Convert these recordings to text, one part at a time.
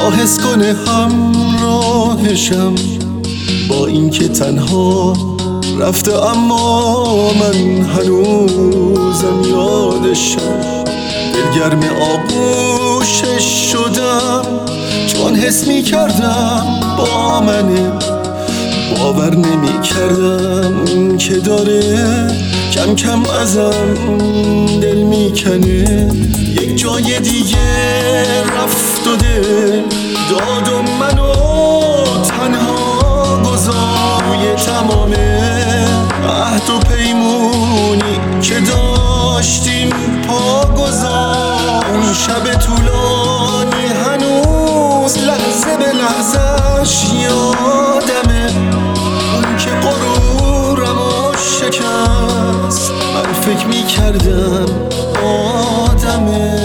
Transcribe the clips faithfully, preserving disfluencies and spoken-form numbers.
تا حس کنه همراهشم، با اینکه تنها رفته اما من هنوزم یادشم. دلگرم آغوشش شدم چون حس می کردم با منه، باور نمی کردم که داره کم کم ازم دل می کنه. یک جای دیگه رفت و دل داد و منو تنها گذار. تمام عهد و پیمونی که داشتیم پا گذار. اون شب طولانی هنوز لحظه به لحظهش یادمه، اون که غرورمو شکست من فکر می کردم آدمه.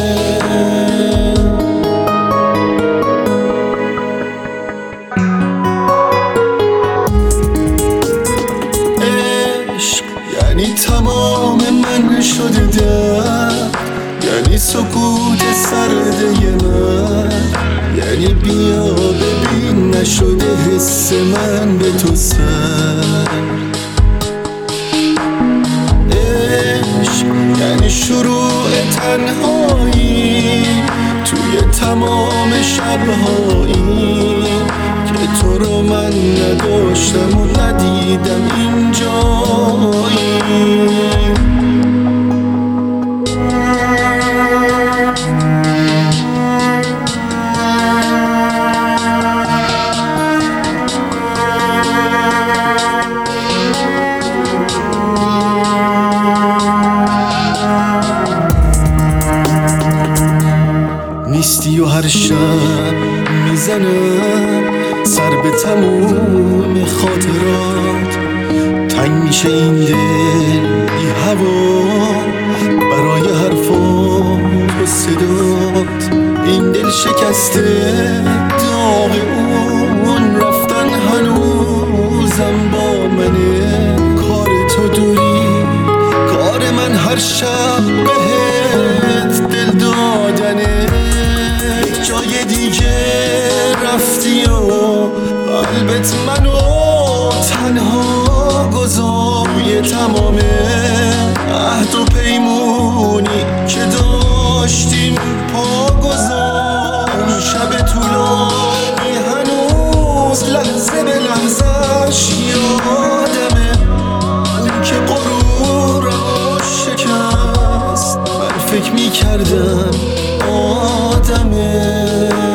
یعنی تمام من شده در، یعنی سکوت سرده من، یعنی بیا ببین نشده حس من به تو سر. عشق یعنی شروع تنهایی توی تمام شبهایی که تو رو من نداشتم و ندیدم اینجایی. نیستی و هر شب میزنم سر به تموم خاطرات. تنگ میشه این دل بی هوا برای حرفات و صدات. این دل شکسته داغ اون رفتن هنوزم با منه. کار تو دوری کار من هر شب بهت دل دادنه. جای دیگه رفتی و قلبت منو تنها گذار. روی تمام عهد و پیمونی که داشتیم پا گذار. اون شب طولانی هنوز لحظه به لحظهش یادمه، اون که غرورمو شکست من فکر می کردم آدمه.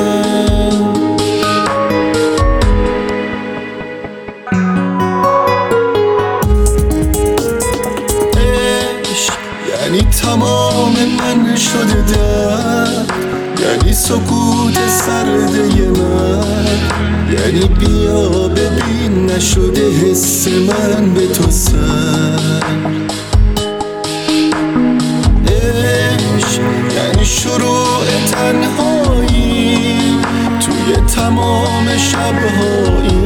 عشق یعنی تمام من شده در، یعنی سکوت سرده من، یعنی بیا ببین نشده حس من به تو سر. یعنی شروع تنهایی توی تمام شبهایی